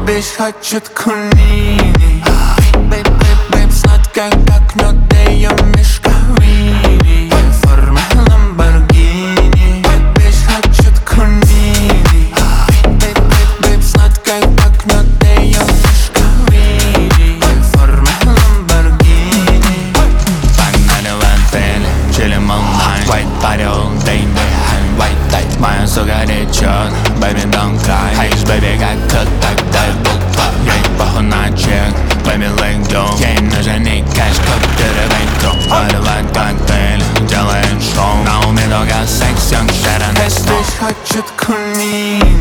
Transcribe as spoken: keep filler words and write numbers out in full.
bitch хочет кунини. Бэйб, бэйб, бэйб, сладкая как мед, ее мишка Винни. В форме Ламборгини. Бэйб, bitch хочет кунини. Бэйб, бэйб, бэйб, сладкая как мед, ее мишка Винни. В форме Ламборгини. Погнали в отель, чилим онлайн. White party all day, white tight. Моя сука течет, baby don't cry. Hayes, baby, как кот, так дай булпа. Ей похуй на чек, baby let go. Ей нужен не кэш, как деревенько. Наливает коктейль, делает шоу. На уме только секс, young Sharon Эта bitch хочет кунини.